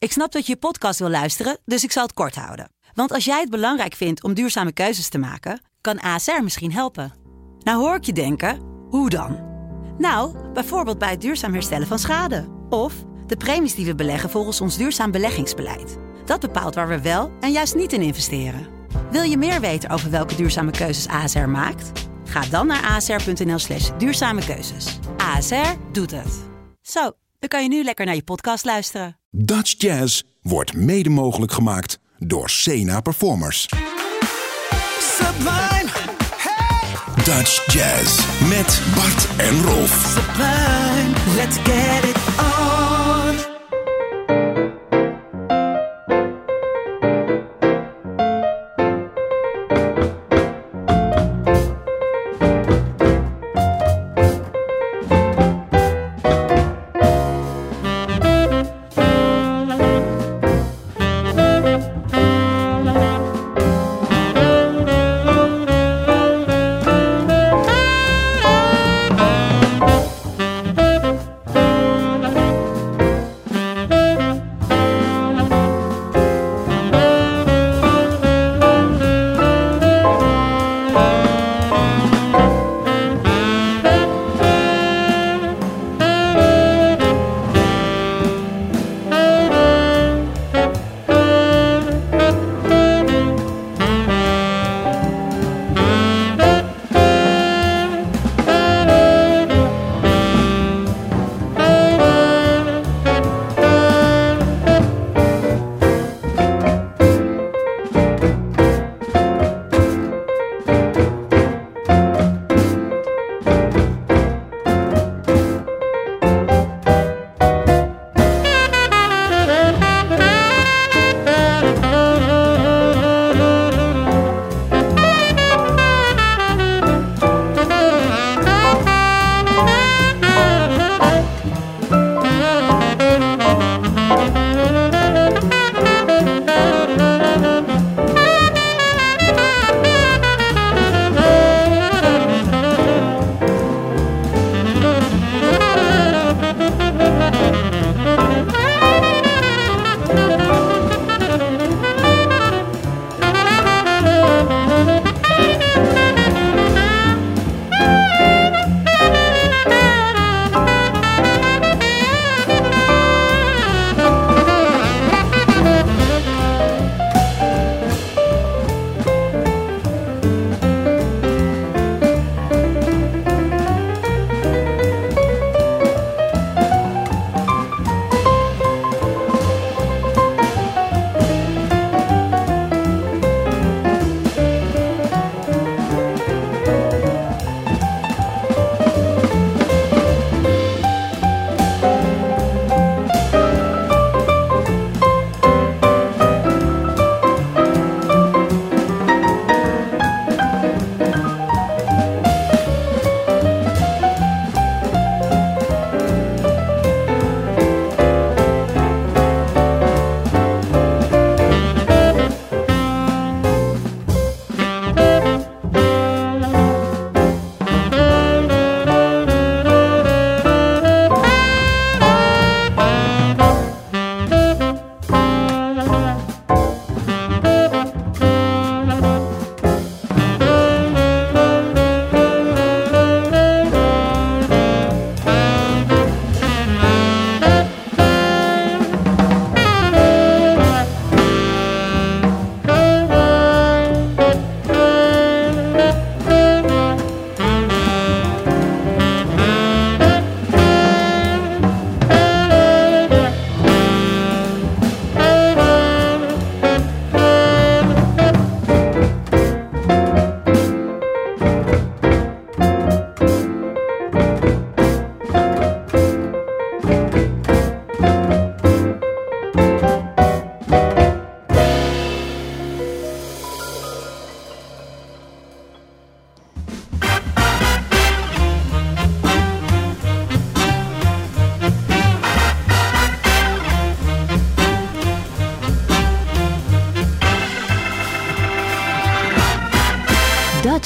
Ik snap dat je podcast wil luisteren, dus ik zal het kort houden. Want als jij het belangrijk vindt om duurzame keuzes te maken, kan ASR misschien helpen. Nou hoor ik je denken, hoe dan? Nou, bijvoorbeeld bij het duurzaam herstellen van schade. Of de premies die we beleggen volgens ons duurzaam beleggingsbeleid. Dat bepaalt waar we wel en juist niet in investeren. Wil je meer weten over welke duurzame keuzes ASR maakt? Ga dan naar asr.nl/duurzame keuzes. ASR doet het. Zo, dan kan je nu lekker naar je podcast luisteren. Dutch Jazz wordt mede mogelijk gemaakt door Sena Performers. Sublime, hey! Dutch Jazz met Bart en Rolf. Sublime, let's get it on.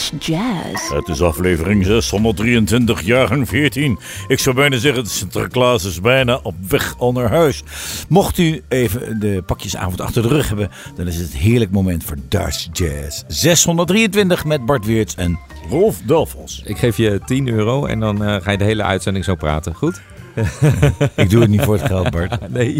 Dutch Jazz. Het is aflevering 623, jaargang 14. Ik zou bijna zeggen, Sinterklaas is bijna op weg al naar huis. Mocht u even de pakjesavond achter de rug hebben, dan is het een heerlijk moment voor Dutch Jazz. 623 met Bart Weerts en Rolf Delfos. Ik geef je €10 en dan ga je de hele uitzending zo praten. Goed? Ik doe het niet voor het geld, Bart. Nee.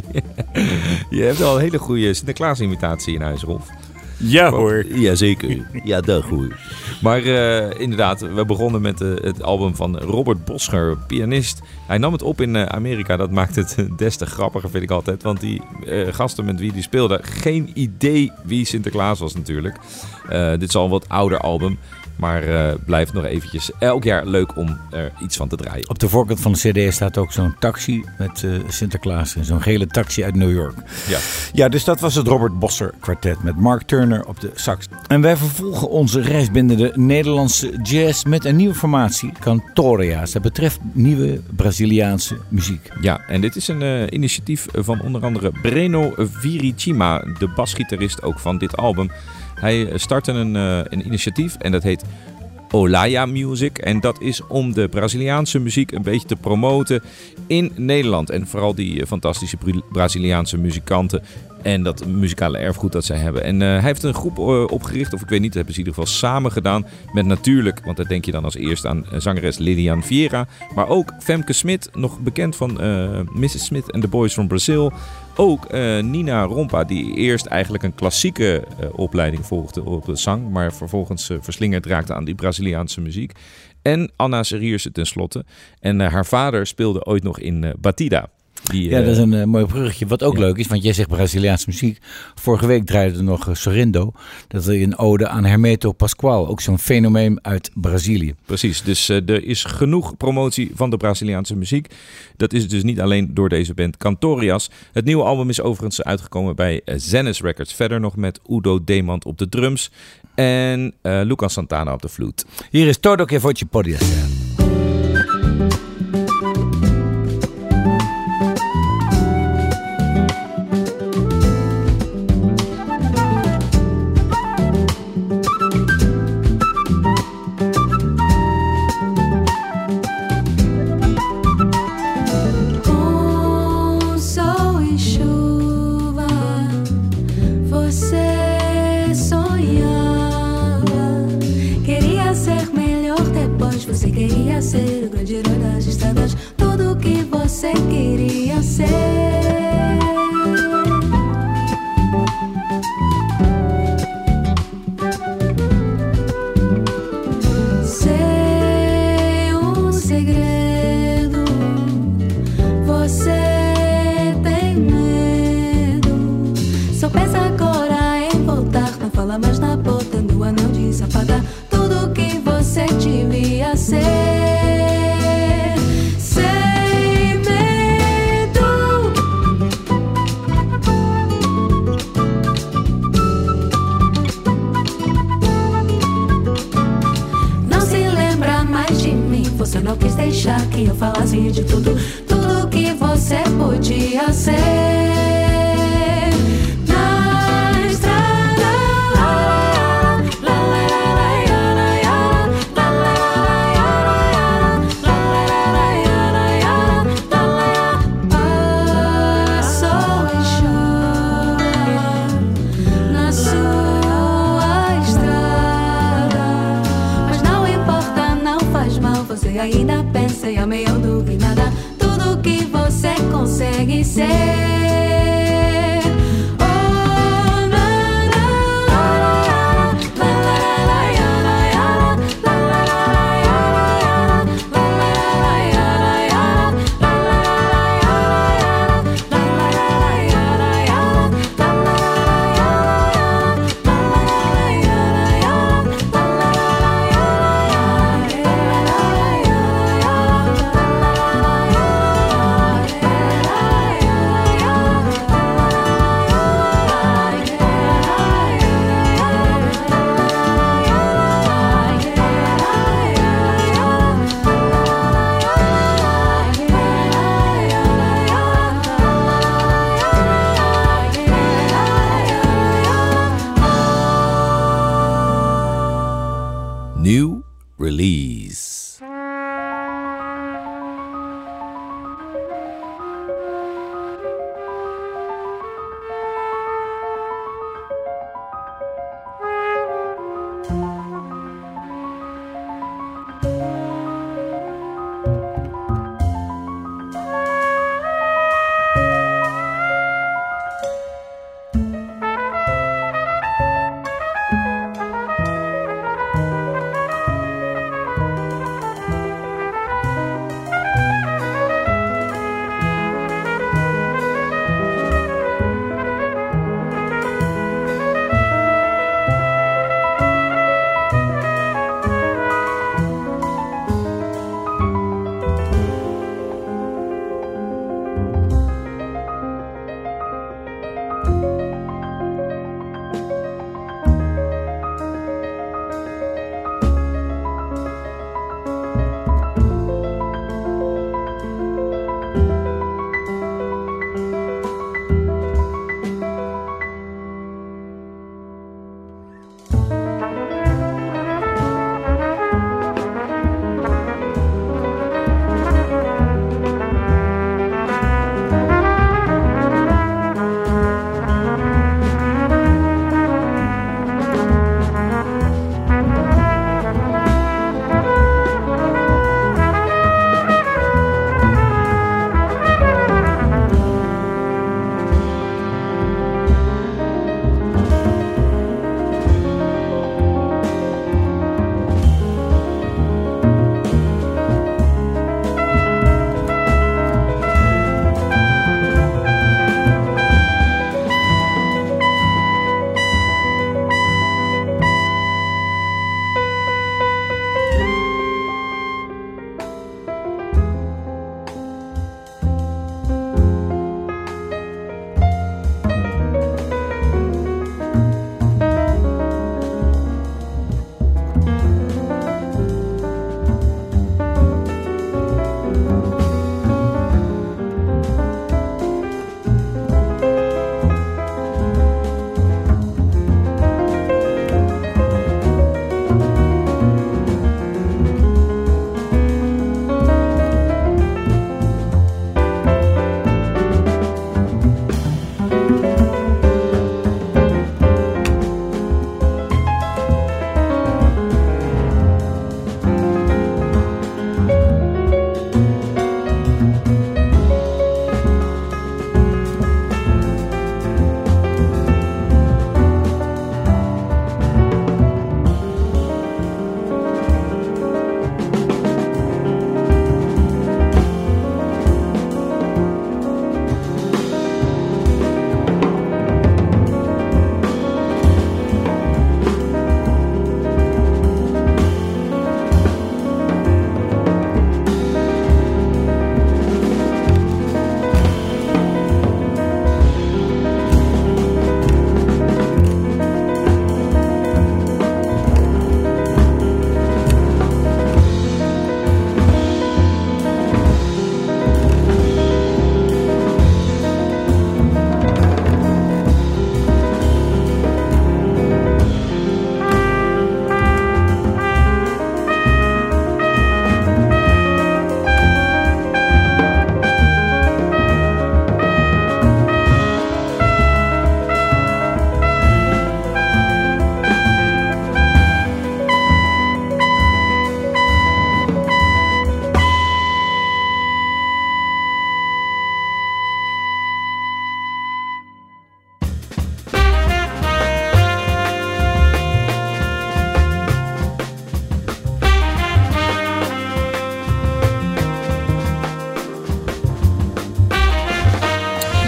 Je hebt al een hele goede Sinterklaas-imitatie in huis, Rolf. Ja hoor. Jazeker. Ja, dat goed. Maar inderdaad, we begonnen met het album van Robert Bosker, pianist. Hij nam het op in Amerika. Dat maakt het des te grappiger, vind ik altijd. Want die gasten met wie die speelden, geen idee wie Sinterklaas was natuurlijk. Dit is al een wat ouder album. Maar blijft nog eventjes elk jaar leuk om er iets van te draaien. Op de voorkant van de cd staat ook zo'n taxi met Sinterklaas. Zo'n gele taxi uit New York. Ja, dus dat was het Robert Bosker kwartet met Mark Turner op de sax. En wij vervolgen onze reis binnen de Nederlandse jazz met een nieuwe formatie, Cantoria's. Dat betreft nieuwe Braziliaanse muziek. Ja, en dit is een initiatief van onder andere Breno Virichima, de basgitarist ook van dit album. Hij startte een initiatief en dat heet Olaya Music. En dat is om de Braziliaanse muziek een beetje te promoten in Nederland. En vooral die fantastische Braziliaanse muzikanten en dat muzikale erfgoed dat zij hebben. En hij heeft een groep opgericht, of ik weet niet, dat hebben ze in ieder geval samen gedaan. Met natuurlijk, want daar denk je dan als eerste aan zangeres Lilian Vieira. Maar ook Femke Smit, nog bekend van Mrs. Smith and the Boys from Brazil. Ook Nina Rompa, die eerst eigenlijk een klassieke opleiding volgde op de zang, maar vervolgens verslingerd raakte aan die Braziliaanse muziek. En Anna Serierse tenslotte. En haar vader speelde ooit nog in Batida. Ja, dat is een mooi bruggetje. Wat ook leuk is, want jij zegt Braziliaanse muziek. Vorige week draaide er nog Sorrindo. Dat is een ode aan Hermeto Pascoal. Ook zo'n fenomeen uit Brazilië. Precies, dus er is genoeg promotie van de Braziliaanse muziek. Dat is dus niet alleen door deze band Cantoria's. Het nieuwe album is overigens uitgekomen bij Zenith Records. Verder nog met Udo Demand op de drums. En Lucas Santana op de vloed. Hier is Todo que Voce Podia Ser. Você queria ser o grande herói das estradas, tudo o que você queria ser. Sei segredo, você tem medo. Só pensa agora em voltar, não fala mais na porta do anel de apagar tudo o que você devia ser. Sem medo. Não se lembra mais de mim. Você não quis deixar que eu falasse de tudo, tudo que você podia ser. Ainda pensa e a meio do que nada.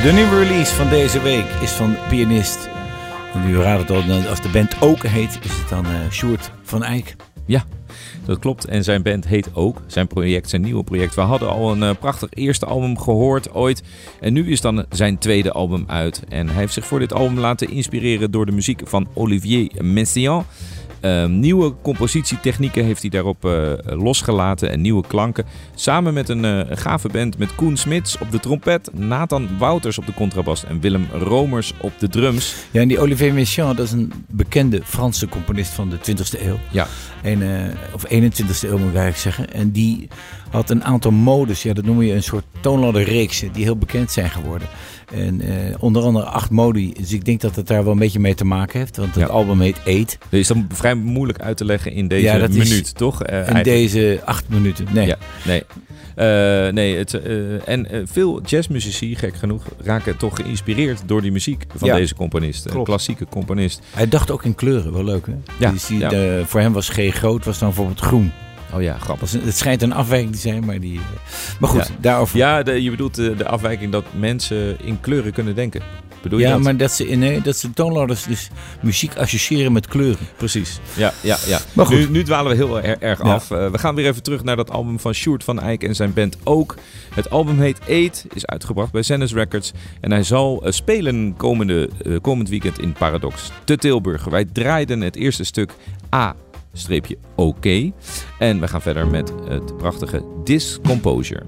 De nieuwe release van deze week is van pianist. En u raadt het al, als de band Ook heet, is het dan Sjoerd van Eyck. Ja, dat klopt. En zijn band heet Ook. Zijn nieuwe project. We hadden al een prachtig eerste album gehoord ooit. En nu is dan zijn tweede album uit. En hij heeft zich voor dit album laten inspireren door de muziek van Olivier Messiaen. Nieuwe compositietechnieken heeft hij daarop losgelaten en nieuwe klanken. Samen met een gave band met Koen Smits op de trompet, Nathan Wouters op de contrabas en Willem Romers op de drums. Ja, en die Olivier Messiaen, dat is een bekende Franse componist van de 20e eeuw. Ja. Of 21e eeuw moet ik eigenlijk zeggen. En die had een aantal modes, ja, dat noem je een soort toonladderreeksen die heel bekend zijn geworden. En onder andere 8 modi. Dus ik denk dat het daar wel een beetje mee te maken heeft. Want het album heet Eet. Dat is dan vrij moeilijk uit te leggen in deze minuut, toch? In deze 8 minuten. Nee. Ja, nee. Veel jazzmuzici, gek genoeg, raken toch geïnspireerd door die muziek van deze componist. Een klassieke componist. Hij dacht ook in kleuren, wel leuk hè? Ja, dus voor hem was G groot, was dan bijvoorbeeld groen. Oh ja, grappig. Het schijnt een afwijking te zijn, maar goed, daarover. Ja, je bedoelt de afwijking dat mensen in kleuren kunnen denken. Bedoel je dat? Maar dat ze toonladders dus muziek associëren met kleuren. Precies, ja. Maar goed. Nu dwalen we heel erg af. We gaan weer even terug naar dat album van Sjoerd van Eyck en zijn band Ook. Het album heet Eet, is uitgebracht bij Zenith Records. En hij zal spelen komend weekend in Paradox te Tilburg. Wij draaiden het eerste stuk A-OK. En we gaan verder met het prachtige Discomposure.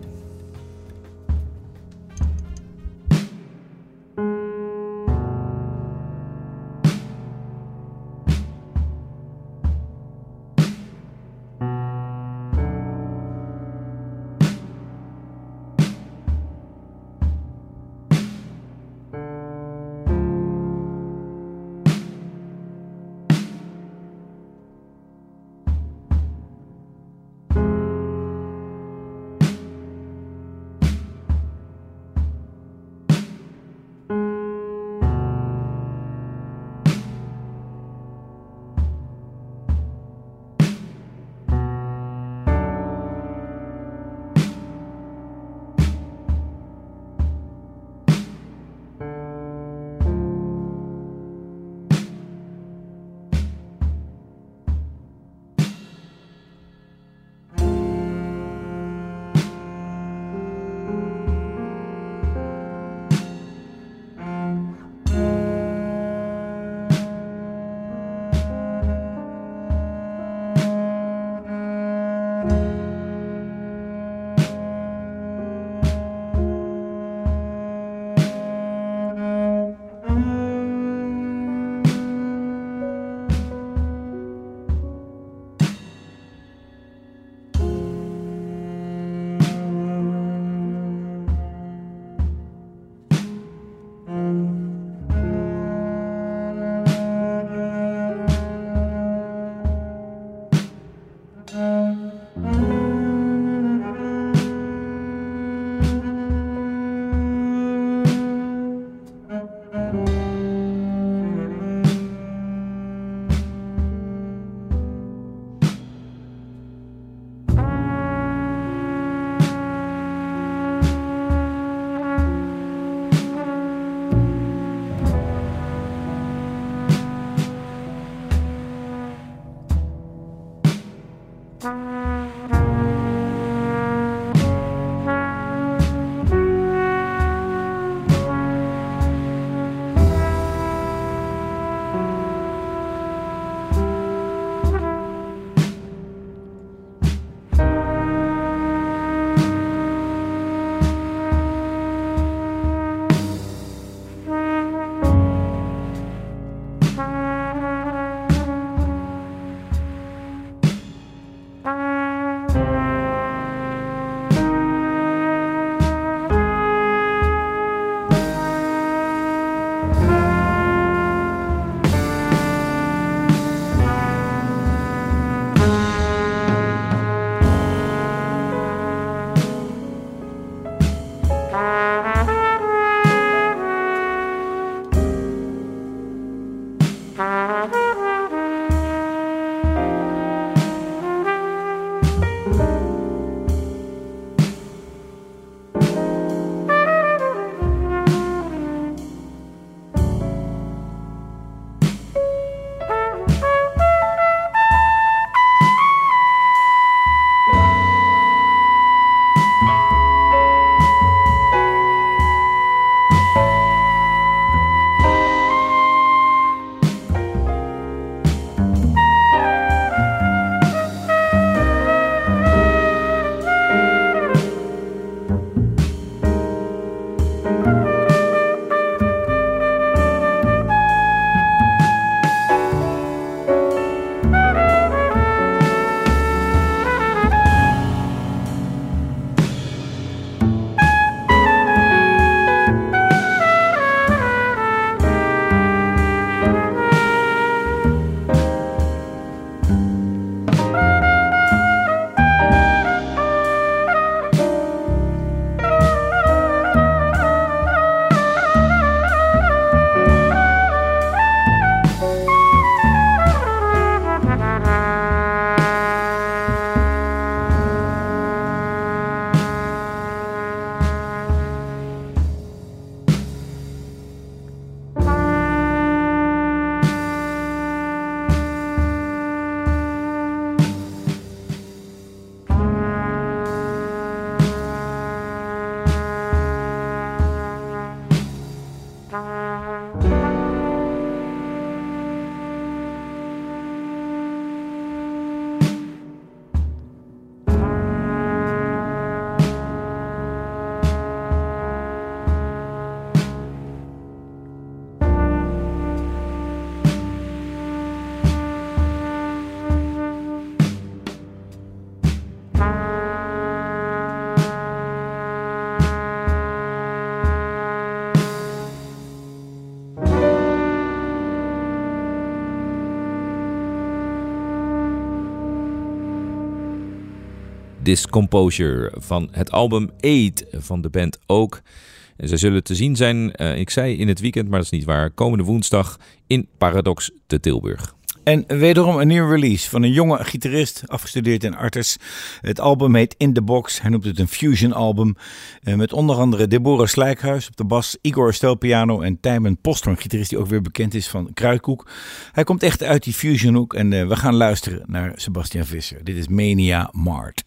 Discomposure van het album Aid van de band Ook. En zij zullen te zien zijn, ik zei in het weekend, maar dat is niet waar, komende woensdag in Paradox te Tilburg. En wederom een nieuwe release van een jonge gitarist, afgestudeerd in Artes. Het album heet In The Box. Hij noemt het een fusion album. Met onder andere Deborah Slijkhuis op de bas, Igor Stelpiano en Tijmen Posthoorn, gitarist die ook weer bekend is van Kruidkoek. Hij komt echt uit die fusionhoek en we gaan luisteren naar Sebastian Visser. Dit is Mania Mart.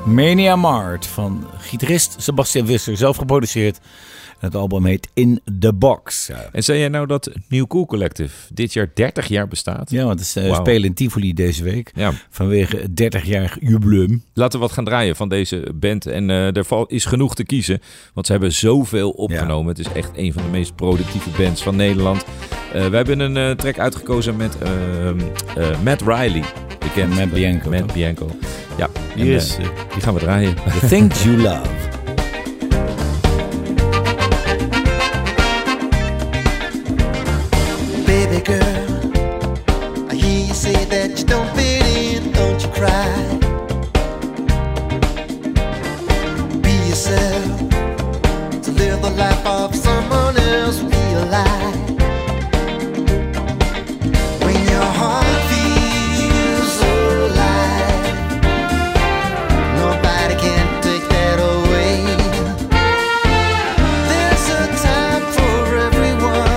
Mania Mart van gitarist Sebastian Visser, zelf geproduceerd. Het album heet In The Box. Ja. En zei jij nou dat New Cool Collective dit jaar 30 jaar bestaat? Ja, want ze spelen in Tivoli deze week. Ja. Vanwege het 30-jarig jubileum. Laten we wat gaan draaien van deze band. En er is genoeg te kiezen. Want ze hebben zoveel opgenomen. Ja. Het is echt een van de meest productieve bands van Nederland. We hebben een track uitgekozen met Matt Riley. Bekend Matt Bianco. Ja, die gaan we draaien. The Things You Love. Baby girl, I hear you say that you don't fit in, don't you cry. Be yourself, to live the life of someone else, be alive. When your heart feels alive, nobody can take that away. There's a time for everyone.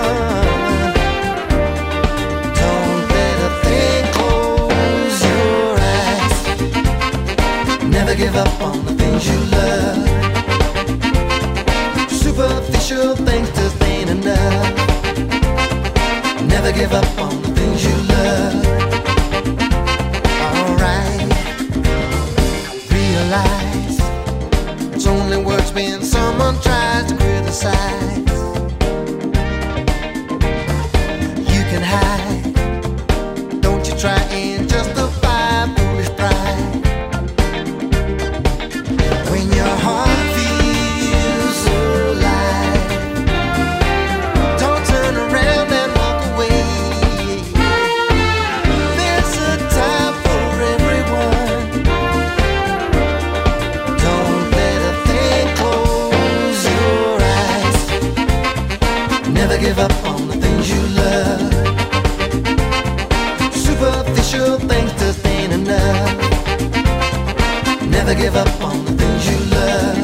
Never give up on the things you love. Superficial things just ain't enough. Never give up on the things you love. Alright. Realize it's only words when someone tries to criticize. You can hide. Don't you try and justify foolish pride. Your heart feels alive. Don't turn around and walk away. There's a time for everyone. Don't let a thing close your eyes. Never give up on the things you love. Superficial things just ain't enough. Never give up on the things you love.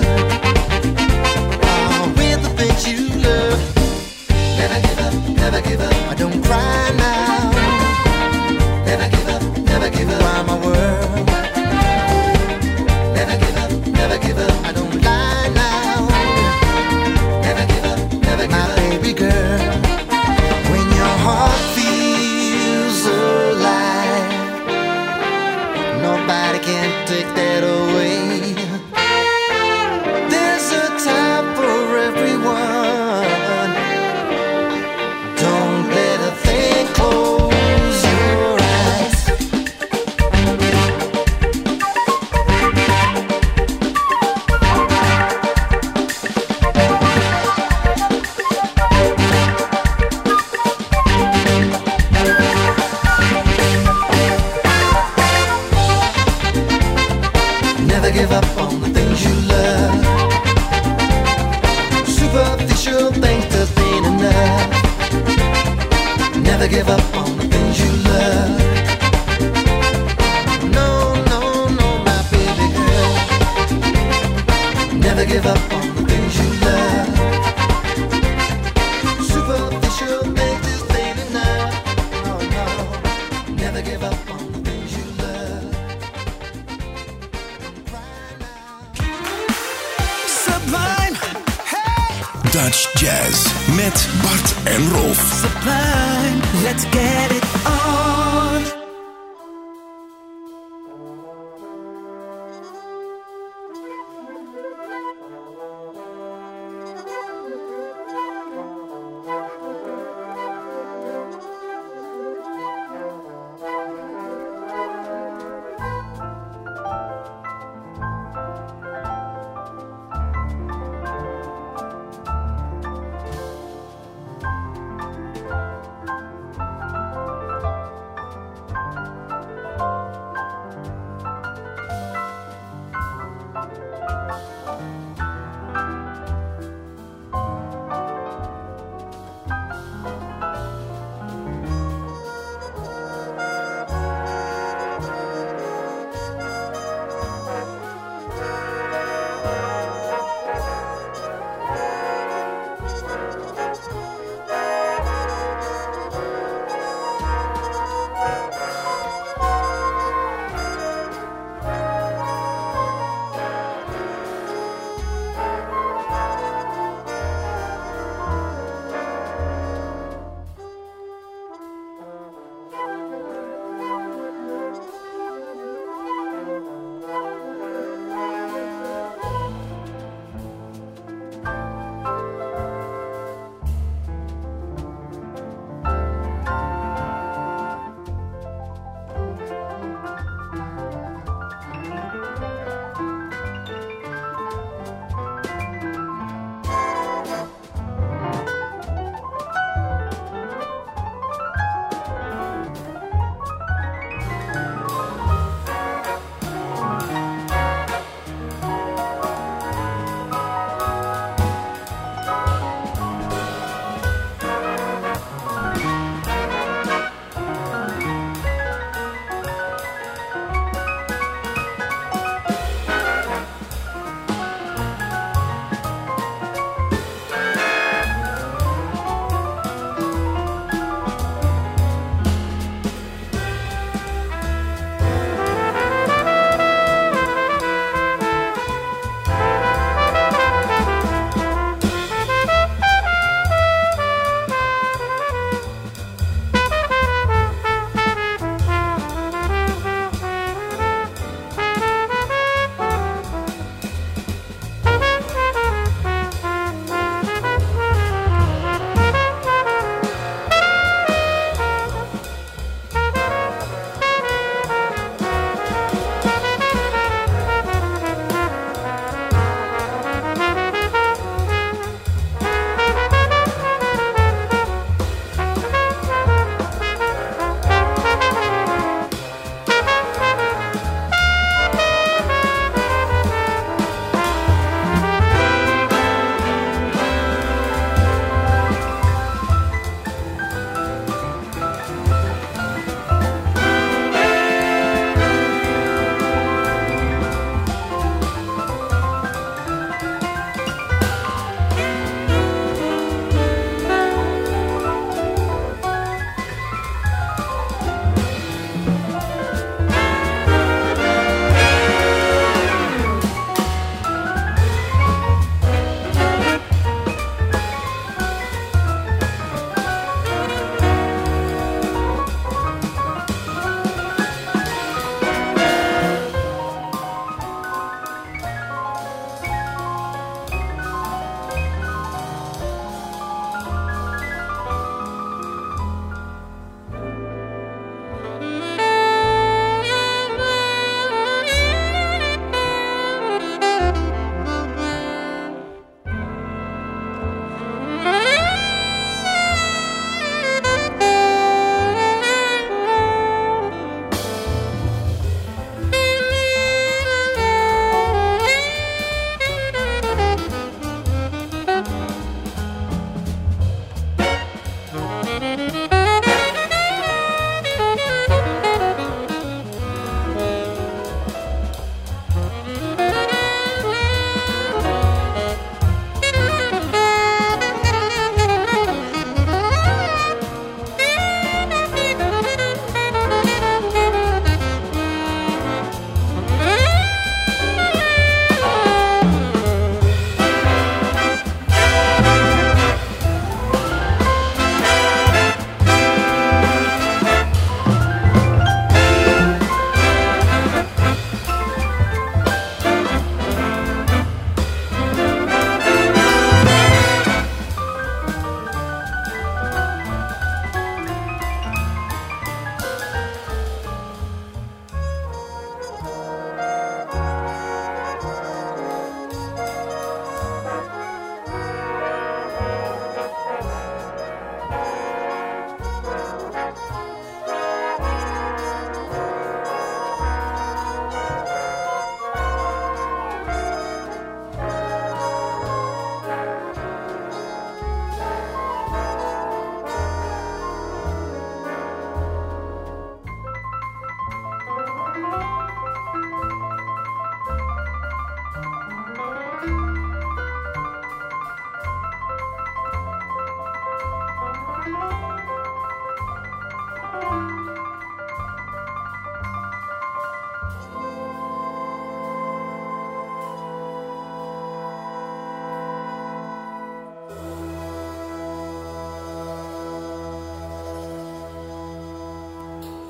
Oh, with the things you love. Never give up, never give up. I don't cry now. Never give up, never give up. Why my world? Never give up, never give up. I don't lie now. Never give up, never give up. My baby girl, when your heart feels alive, nobody can take that away. There's a time for everyone. Don't let a thing close your eyes. Never give up on the things you love. Superficial things just ain't enough. Never give up on the things you love. No, no, no, my baby girl. Never give up on the things you love. Superficial things just ain't enough. No, no, never give up on the things you love. Sublime. Hey. Dutch Jazz met Bart en Rolf. Sublime, let's get it on.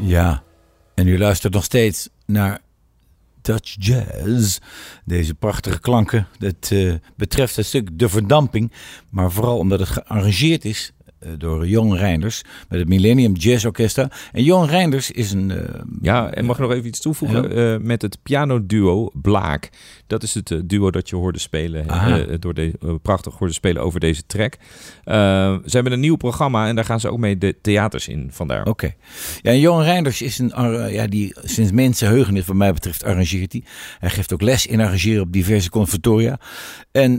Ja, en u luistert nog steeds naar Dutch Jazz. Deze prachtige klanken. Dat betreft het stuk De Verdamping. Maar vooral omdat het gearrangeerd is door Jon Reinders met het Millennium Jazz Orchestra. En Jon Reinders is een... en mag ik nog even iets toevoegen? Met het pianoduo Blaak. Dat is het duo dat je hoorde spelen, prachtig hoorde spelen over deze track. Ze hebben een nieuw programma en daar gaan ze ook mee de theaters in vandaar. Oké. Ja, en Jon Reinders is die sinds mensenheugenis wat mij betreft arrangeert hij. Hij geeft ook les in arrangeren op diverse conservatoria. En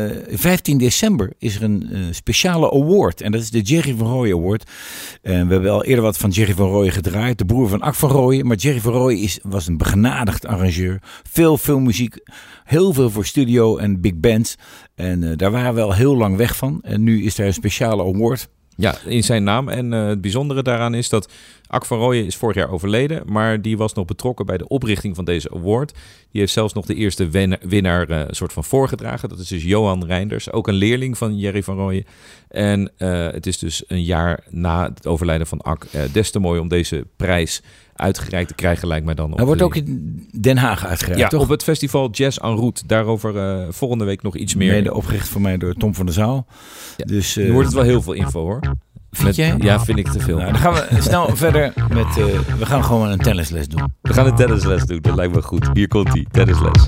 15 december is er een speciale award. En dat is de Jerry van Rooyen Award. En we hebben al eerder wat van Jerry van Rooyen gedraaid. De broer van Ak van Rooyen. Maar Jerry van Rooyen was een begenadigd arrangeur. Veel muziek. Heel veel voor studio en big bands. En daar waren we al heel lang weg van. En nu is er een speciale award. Ja, in zijn naam. En het bijzondere daaraan is dat Ak van Rooyen is vorig jaar overleden, maar die was nog betrokken bij de oprichting van deze award. Die heeft zelfs nog de eerste winnaar soort van voorgedragen. Dat is dus Johan Reinders, ook een leerling van Jerry van Rooyen. En het is dus een jaar na het overlijden van Ak des te mooi om deze prijs uitgereikt te krijgen, lijkt mij dan. Hij wordt ook in Den Haag uitgereikt, toch? Op het festival Jazz en Route. Daarover volgende week nog iets meer. Mede opgericht voor mij door Tom van der Zaal. Ja, dus, nu wordt het wel heel veel info, hoor. Vind jij? Ja, vind ik te veel. Nou, dan gaan we snel verder met... we gaan gewoon een tennisles doen. We gaan een tennisles doen, dat lijkt me goed. Hier komt die tennisles.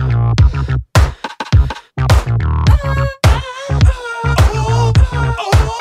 Oh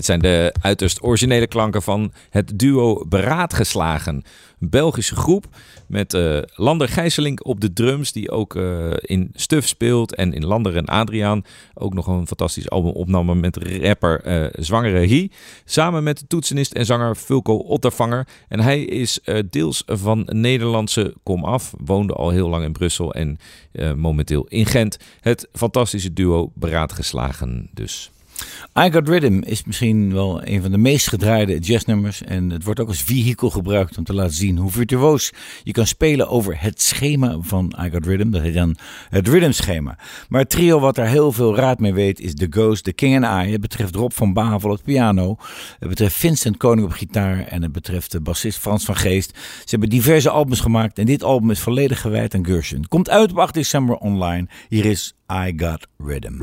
dit zijn de uiterst originele klanken van het duo Beraadgeslagen. Een Belgische groep met Lander Gijsselink op de drums, die ook in Stuf speelt. En in Lander en Adriaan ook nog een fantastisch album opname met rapper Zwangere Hie. Samen met de toetsenist en zanger Fulco Ottervanger. En hij is deels van Nederlandse komaf, woonde al heel lang in Brussel en momenteel in Gent. Het fantastische duo Beraadgeslagen dus. I Got Rhythm is misschien wel een van de meest gedraaide jazznummers. En het wordt ook als vehikel gebruikt om te laten zien hoe virtuoos je kan spelen over het schema van I Got Rhythm. Dat heet dan het rhythmschema. Maar het trio wat daar heel veel raad mee weet is The Ghost, The King and I. Het betreft Rob van Bavel op piano. Het betreft Vincent Koning op gitaar. En het betreft de bassist Frans van Geest. Ze hebben diverse albums gemaakt. En dit album is volledig gewijd aan Gershwin. Komt uit op 8 december online. Hier is I Got Rhythm.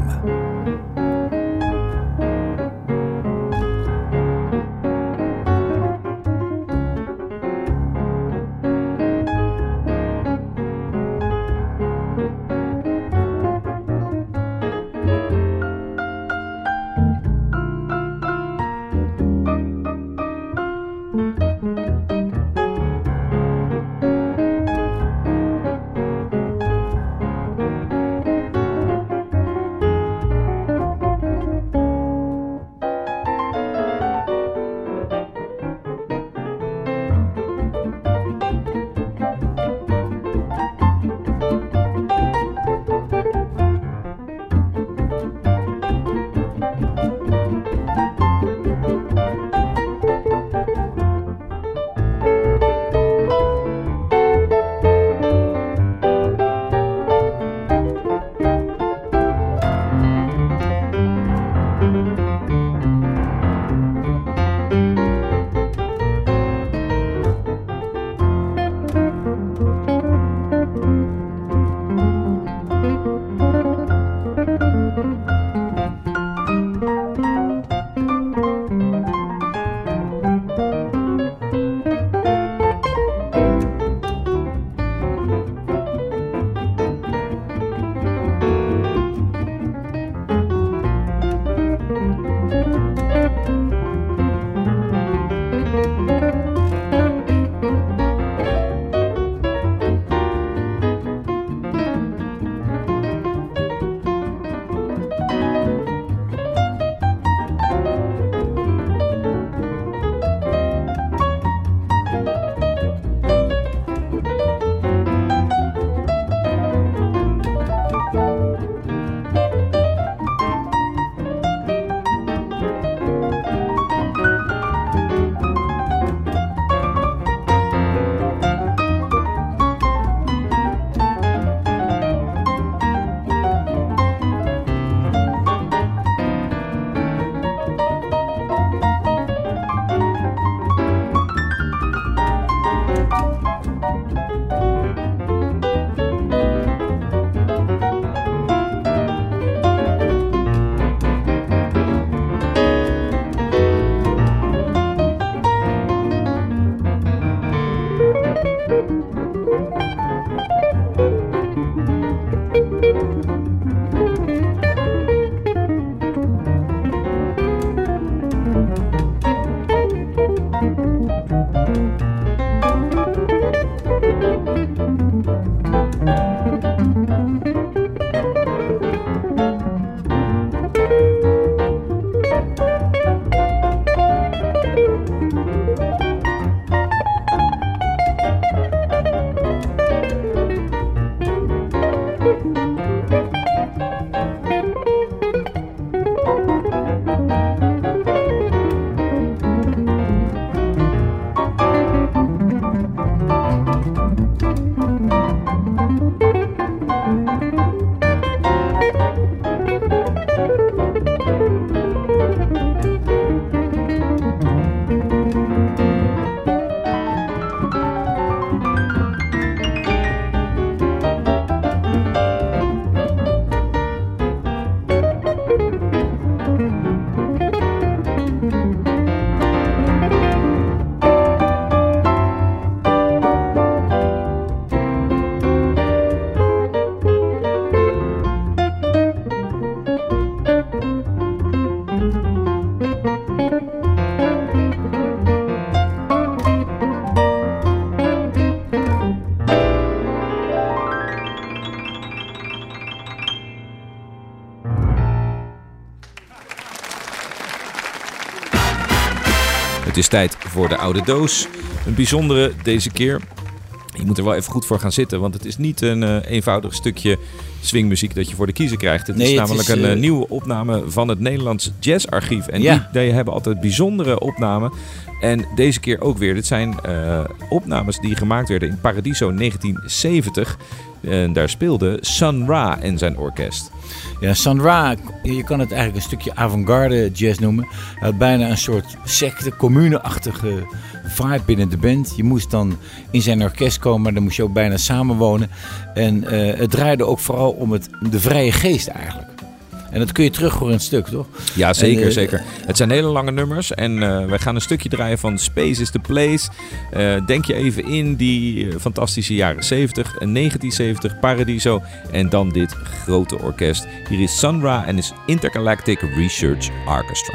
is tijd voor de oude doos. Een bijzondere deze keer. Je moet er wel even goed voor gaan zitten, want het is niet een eenvoudig stukje swingmuziek dat je voor de kiezer krijgt. Het is namelijk een nieuwe opname van het Nederlands Jazzarchief. En die hebben altijd bijzondere opnamen. En deze keer ook weer. Dit zijn opnames die gemaakt werden in Paradiso 1970. En daar speelde Sun Ra en zijn orkest. Ja, Sun Ra, je kan het eigenlijk een stukje avant-garde jazz noemen. Hij had bijna een soort secte, commune-achtige vibe binnen de band. Je moest dan in zijn orkest komen, maar dan moest je ook bijna samenwonen. En het draaide ook vooral om de vrije geest eigenlijk. En dat kun je terug horen in het stuk, toch? Ja, zeker, zeker. Het zijn hele lange nummers en wij gaan een stukje draaien van Space is the Place. Denk je even in die fantastische jaren 70, 1970, Paradiso en dan dit grote orkest. Hier is Sun Ra en his Intergalactic Research Orchestra.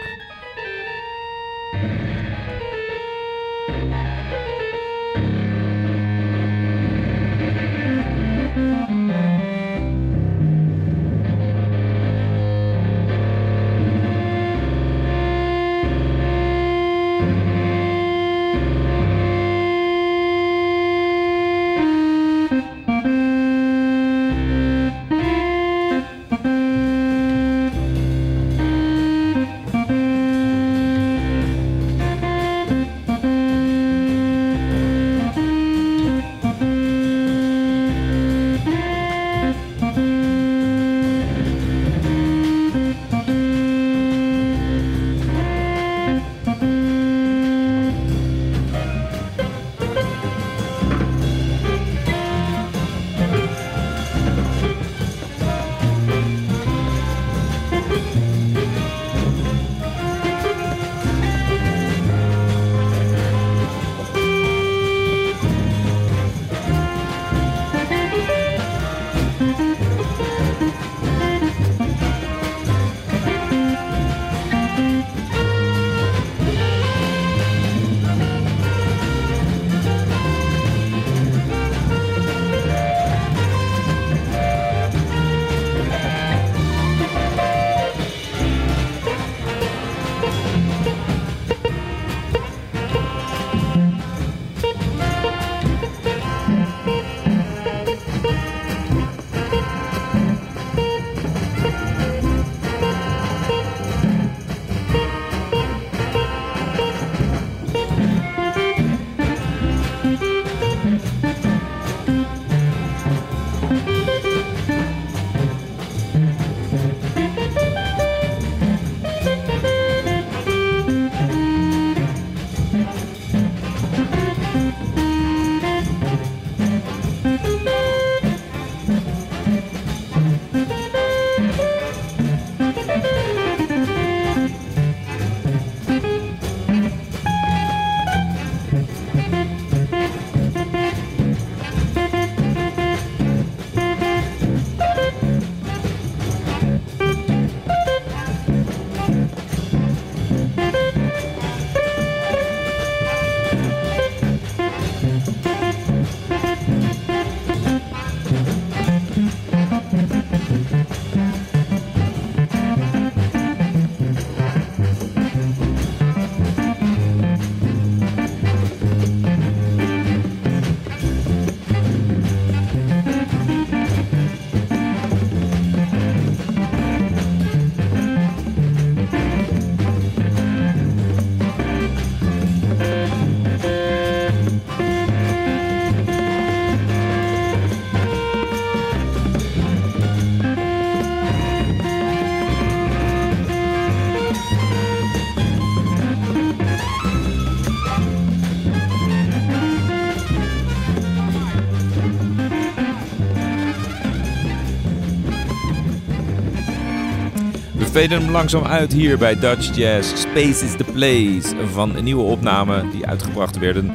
veden hem langzaam uit hier bij Dutch Jazz. Space is the Place van een nieuwe opname die uitgebracht werden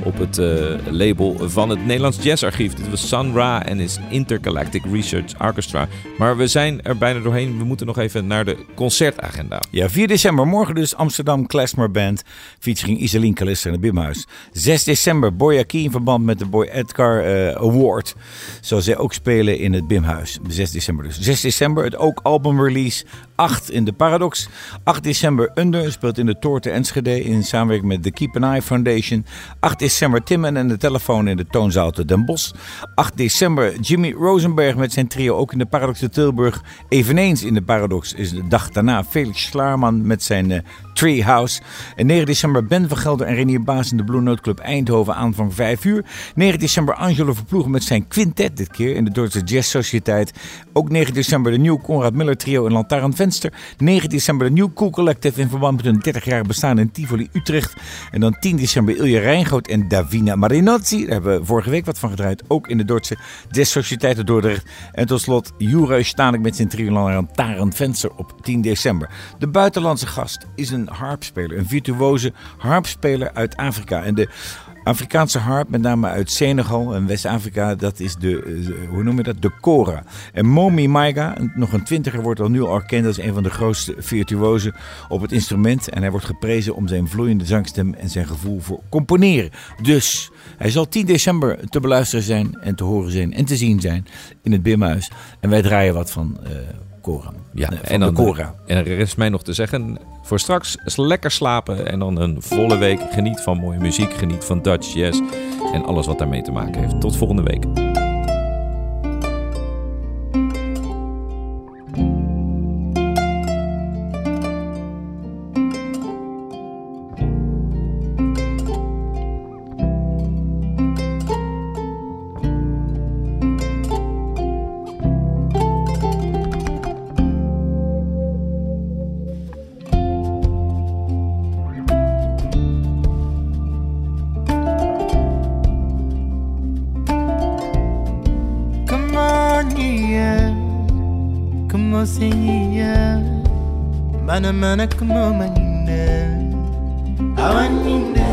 op het label van het Nederlands Jazzarchief. Dit was Sun Ra en his Intergalactic Research Orchestra. Maar we zijn er bijna doorheen. We moeten nog even naar de concertagenda. Ja, 4 december. Morgen dus Amsterdam Klezmer Band featuring Iselien Kalister in het Bimhuis. 6 december Boy Aki in verband met de Boy Edgar Award. Zal zij ook spelen in het Bimhuis. 6 december dus. 6 december het ook albumrelease 8 in de Paradox. 8 december Under speelt in de Toorte Enschede in samenwerking met de Keep an Eye Foundation. 8 december Timmen en de Telefoon in de Toonzaal te Den Bosch. 8 december Jimmy Rosenberg met zijn trio ook in de Paradox te Tilburg. Eveneens in de Paradox is de dag daarna Felix Slaarman met zijn Treehouse. En 9 december Ben van Gelder en Renier Baas in de Blue Note Club Eindhoven aanvang 5 uur. 9 december Angelo Verploegen met zijn quintet dit keer in de Duitse Jazz Sociëteit. Ook 9 december de Nieuw Conrad Miller Trio in Lantaarnvenster. 9 december de New Cool Collective in verband met hun 30-jarig bestaan in Tivoli Utrecht. En dan 10 december Ilja Rijngoot en Davina Marinozzi. Daar hebben we vorige week wat van gedraaid. Ook in de Duitse Jazz Sociëteit in Dordrecht. En tot slot Juraj Stanek met zijn trio Lantaarnvenster op 10 december. De buitenlandse gast is een harpspeler. Een virtuoze harpspeler uit Afrika. En de Afrikaanse harp, met name uit Senegal en West-Afrika, dat is de kora. En Momi Maiga, nog een 20er, wordt al nu al erkend als een van de grootste virtuozen op het instrument. En hij wordt geprezen om zijn vloeiende zangstem en zijn gevoel voor componeren. Dus hij zal 10 december te beluisteren zijn en te horen zijn en te zien zijn in het Bimhuis. En wij draaien wat van Cora. Ja, en dan Cora. En er rest mij nog te zeggen, voor straks is lekker slapen en dan een volle week. Geniet van mooie muziek, geniet van Dutch jazz en alles wat daarmee te maken heeft. Tot volgende week. Mana mana como manina awanina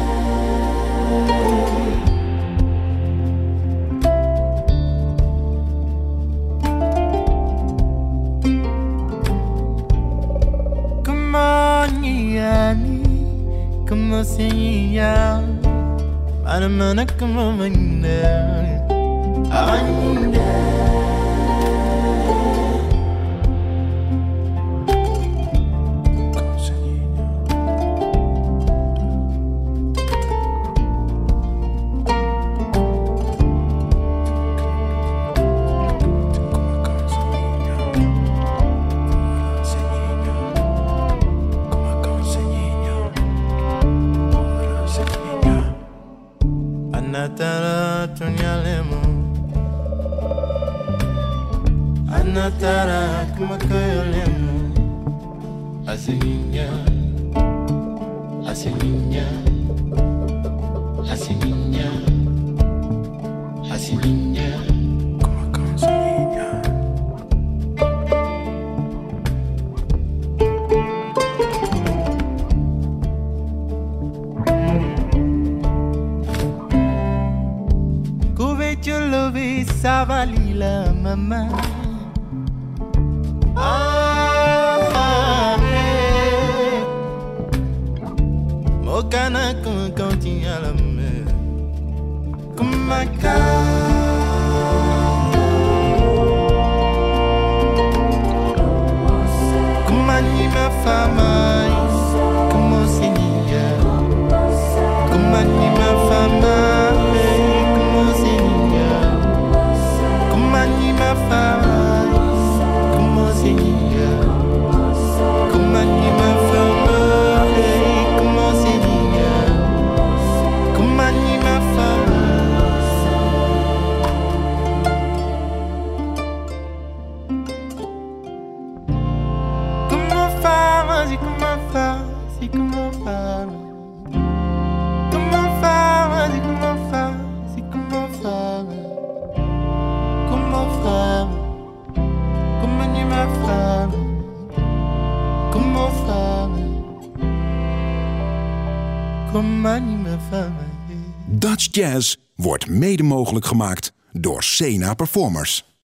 Come on yani como seña Mana mana como manina awanina Anatara kumakayolemu Asilinya Asilinya Asilinya Asilinya Kumakayolemu Kuvecho lovi savalila mama Mokana kanti à la mer comme ma Comme anima fama Como senia Como anima fama Como senia Como anima fama Como senia Como anima fama Come on, my family. Dutch Jazz wordt mede mogelijk gemaakt door Sena Performers.